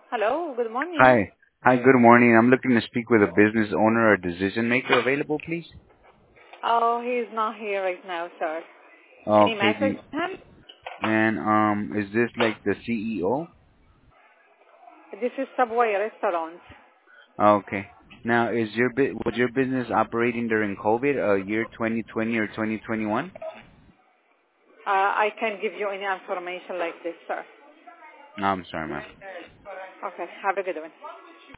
Hello, good morning. Hi. Hi, good morning. I'm looking to speak with a business owner or decision maker available, please. Oh, he's not here right now, sir. Any Okay, message to him? and is this like the CEO? This is Subway Restaurant. Okay. Now, was your business operating during COVID, year 2020 or 2021? I can't give you any information like this, sir. No, I'm sorry, ma'am. Okay, have a good one.